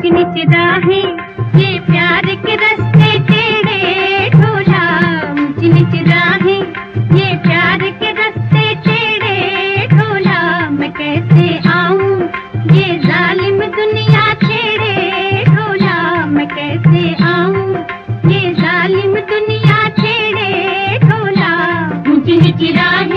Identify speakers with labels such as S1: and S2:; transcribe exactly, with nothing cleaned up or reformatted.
S1: ऊंच नीच राहें, ये प्यार के रास्ते टेढ़े ढोला। ऊंच नीच राहें, ये प्यार के रास्ते टेढ़े ढोला। मैं कैसे आऊं ये जालिम दुनिया छेड़े ढोला। मैं कैसे आऊं ये जालिम दुनिया छेड़े ढोला। ऊंच नीच राहें